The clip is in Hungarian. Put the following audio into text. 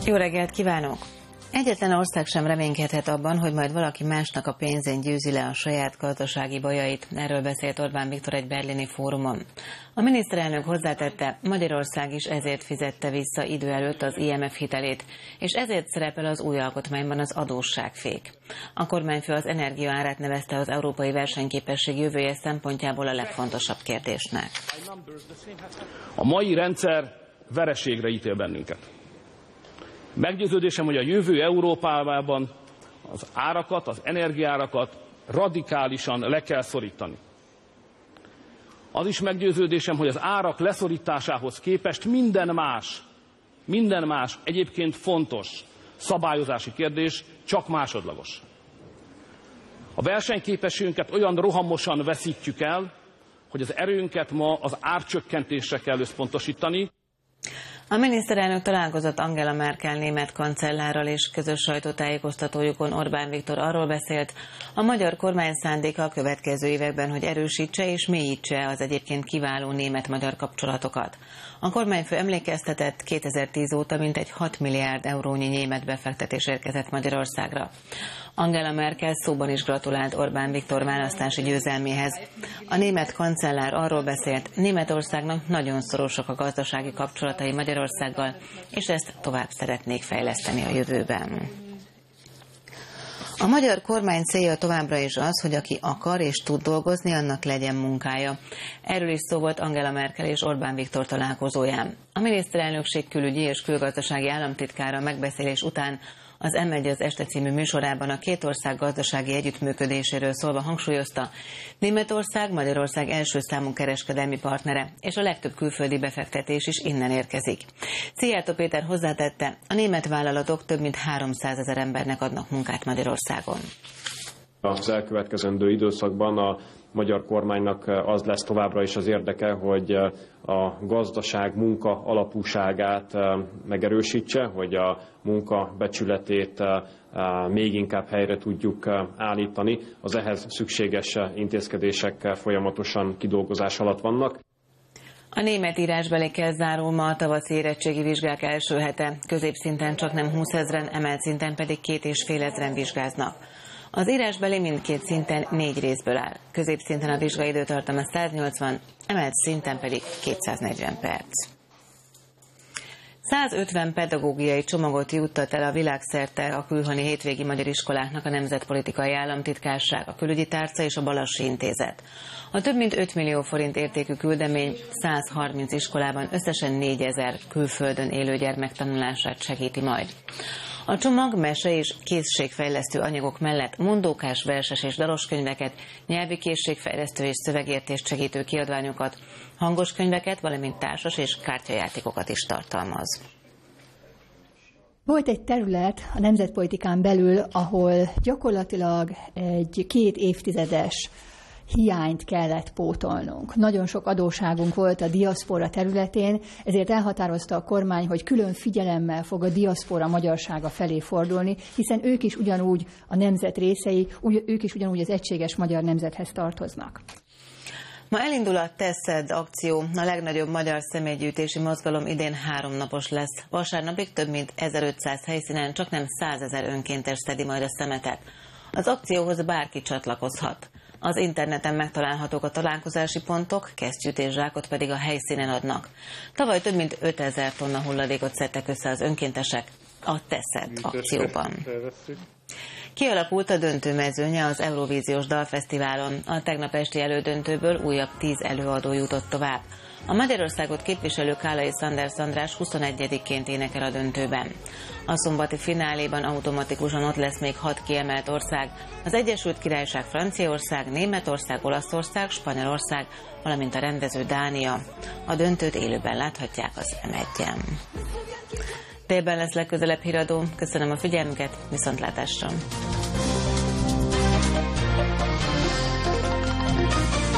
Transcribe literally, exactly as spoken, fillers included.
Jó reggelt kívánok! Egyetlen ország sem reménykedhet abban, hogy majd valaki másnak a pénzén győzi le a saját gazdasági bajait. Erről beszélt Orbán Viktor egy berlini fórumon. A miniszterelnök hozzátette, Magyarország is ezért fizette vissza idő előtt az I M F hitelét, és ezért szerepel az új alkotmányban az adósságfék. A kormányfő az energiaárát nevezte az európai versenyképesség jövője szempontjából a legfontosabb kérdésnek. A mai rendszer vereségre ítél bennünket. Meggyőződésem, hogy a jövő Európában az árakat, az energiaárakat radikálisan le kell szorítani. Az is meggyőződésem, hogy az árak leszorításához képest minden más, minden más egyébként fontos szabályozási kérdés csak másodlagos. A versenyképességünket olyan rohamosan veszítjük el, hogy az erőnket ma az árcsökkentésre kell összpontosítani. A miniszterelnök találkozott Angela Merkel német kancellárral, és közös sajtótájékoztatójukon Orbán Viktor arról beszélt, a magyar kormány szándéka a következő években, hogy erősítse és mélyítse az egyébként kiváló német-magyar kapcsolatokat. A kormányfő emlékeztetett, kétezer-tíz óta mintegy hat milliárd eurónyi német befektetés érkezett Magyarországra. Angela Merkel szóban is gratulált Orbán Viktor választási győzelméhez. A német kancellár arról beszélt, Németországnak nagyon szorosak a gazdasági kapcsolatai Magyarországgal, és ezt tovább szeretnék fejleszteni a jövőben. A magyar kormány célja továbbra is az, hogy aki akar és tud dolgozni, annak legyen munkája. Erről is szó volt Angela Merkel és Orbán Viktor találkozóján. A miniszterelnökség külügyi és külgazdasági államtitkára megbeszélés után az M egy az este című műsorában a két ország gazdasági együttműködéséről szólva hangsúlyozta, Németország Magyarország első számú kereskedelmi partnere, és a legtöbb külföldi befektetés is innen érkezik. Szijjártó Péter hozzátette, a német vállalatok több mint háromszázezer embernek adnak munkát Magyarországon. Az elkövetkezendő időszakban a magyar kormánynak az lesz továbbra is az érdeke, hogy a gazdaság munka alapúságát megerősítse, hogy a munka becsületét még inkább helyre tudjuk állítani. Az ehhez szükséges intézkedések folyamatosan kidolgozás alatt vannak. A német írásbeli kezd zárul ma a tavaszi érettségi vizsgák első hete. Középszinten csaknem húszezren, emelt szinten pedig két és fél ezren vizsgáznak. Az írásbeli mindkét szinten négy részből áll. Középszinten a vizsgai időtartama száznyolcvan, emelt szinten pedig kétszáznegyven perc. százötven pedagógiai csomagot juttat el a világszerte a külhoni hétvégi magyar iskoláknak a Nemzetpolitikai Államtitkárság, a Külügyi Tárca és a Balassi Intézet. A több mint öt millió forint értékű küldemény százharminc iskolában összesen négyezer külföldön élő gyermek tanulását segíti majd. A csomag mese és készségfejlesztő anyagok mellett mondókás, verses és dalos könyveket, nyelvi készségfejlesztő és szövegértést segítő kiadványokat, hangos könyveket, valamint társas és kártyajátékokat is tartalmaz. Volt egy terület a nemzetpolitikán belül, ahol gyakorlatilag egy két évtizedes hiányt kellett pótolnunk. Nagyon sok adósságunk volt a diaszpora területén, ezért elhatározta a kormány, hogy külön figyelemmel fog a diaszpora magyarsága felé fordulni, hiszen ők is ugyanúgy a nemzet részei, ők is ugyanúgy az egységes magyar nemzethez tartoznak. Ma elindul a Teszed akció, a legnagyobb magyar személygyűjtési mozgalom idén háromnapos lesz. Vasárnapig több mint ezerötszáz helyszínen csaknem százezer önkéntes szedi majd a szemetet. Az akcióhoz bárki csatlakozhat. Az interneten megtalálhatók a találkozási pontok, kesztyűt és zsákot pedig a helyszínen adnak. Tavaly több mint ötezer tonna hulladékot szedtek össze az önkéntesek a Teszed akcióban. Kialakult a döntőmezőnye az Eurovíziós Dalfesztiválon. A tegnap esti elődöntőből újabb tíz előadó jutott tovább. A Magyarországot képviselő Kálai Sanders András huszonegyediként énekel a döntőben. A szombati fináléban automatikusan ott lesz még hat kiemelt ország, az Egyesült Királyság, Franciaország, Németország, Olaszország, Spanyolország, valamint a rendező Dánia. A döntőt élőben láthatják az M egyen. Délben lesz legközelebb híradó. Köszönöm a figyelmüket, viszontlátásra!